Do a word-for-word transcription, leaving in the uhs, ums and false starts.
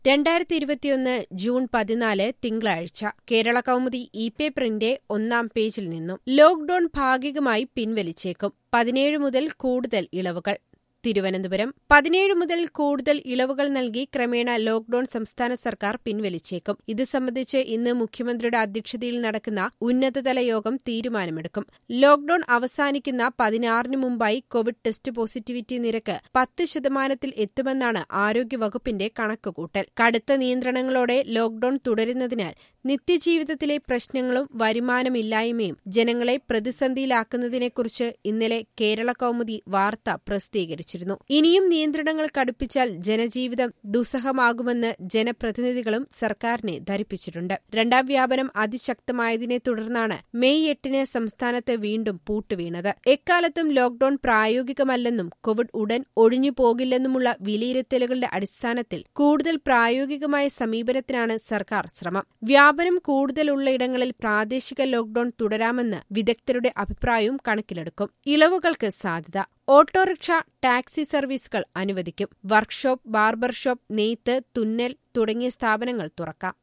രണ്ടായിരത്തി ഇരുപത്തിയൊന്ന് ജൂൺ പതിനാല് തിങ്കളാഴ്ച കേരള കൗമുദി ഇ പേപ്പറിന്റെ ഒന്നാം പേജിൽ നിന്നും ലോക്ഡൌൺ ഭാഗികമായി പിൻവലിച്ചേക്കും പതിനേഴ് മുതൽ കൂടുതൽ ഇളവുകൾ. തിരുവനന്തപുരം പതിനേഴ് മുതൽ കൂടുതൽ ഇളവുകൾ നൽകി ക്രമേണ ലോക്ഡൌൺ സംസ്ഥാന സർക്കാർ പിൻവലിച്ചേക്കും. ഇത് സംബന്ധിച്ച് ഇന്ന് മുഖ്യമന്ത്രിയുടെ അധ്യക്ഷതയിൽ നടക്കുന്ന ഉന്നതതല യോഗം തീരുമാനമെടുക്കും. ലോക്ഡൌൺ അവസാനിക്കുന്ന പതിനാറിന് മുമ്പായി കോവിഡ് ടെസ്റ്റ് പോസിറ്റിവിറ്റി നിരക്ക് പത്ത് ശതമാനത്തിൽ എത്തുമെന്നാണ് ആരോഗ്യവകുപ്പിന്റെ കണക്കുകൂട്ടൽ. കടുത്ത നിയന്ത്രണങ്ങളോടെ ലോക്ഡൌൺ തുടരുന്നതിനാൽ നിത്യജീവിതത്തിലെ പ്രശ്നങ്ങളും വരുമാനമില്ലായ്മയും ജനങ്ങളെ പ്രതിസന്ധിയിലാക്കുന്നതിനെക്കുറിച്ച് ഇന്നലെ കേരള കൗമുദി വാർത്ത പ്രസിദ്ധീകരിച്ചു. ഇനിയും നിയന്ത്രണങ്ങൾ കടുപ്പിച്ചാൽ ജനജീവിതം ദുസ്സഹമാകുമെന്ന് ജനപ്രതിനിധികളും സർക്കാരിനെ ധരിപ്പിച്ചിട്ടുണ്ട്. രണ്ടാം വ്യാപനം അതിശക്തമായതിനെ തുടർന്നാണ് മെയ് എട്ടിന് സംസ്ഥാനത്ത് വീണ്ടും പൂട്ടുവീണത്. എക്കാലത്തും ലോക്ഡൌൺ പ്രായോഗികമല്ലെന്നും കോവിഡ് ഉടൻ ഒഴിഞ്ഞുപോകില്ലെന്നുമുള്ള വിലയിരുത്തലുകളുടെ അടിസ്ഥാനത്തിൽ കൂടുതൽ പ്രായോഗികമായ സമീപനത്തിനാണ് സർക്കാർ ശ്രമം. വ്യാപനം കൂടുതലുള്ളയിടങ്ങളിൽ പ്രാദേശിക ലോക്ഡൌൺ തുടരാമെന്ന് വിദഗ്ധരുടെ അഭിപ്രായവും കണക്കിലെടുക്കും. ഇളവുകൾക്ക് സാധ്യത. ഓട്ടോറിക്ഷ, ടാക്സി സർവീസുകൾ അനുവദിക്കും. വർക്ക്ഷോപ്പ്, ബാർബർ ഷോപ്പ്, നെയ്ത്ത്, തുന്നൽ തുടങ്ങിയ സ്ഥാപനങ്ങൾ തുറക്കാം.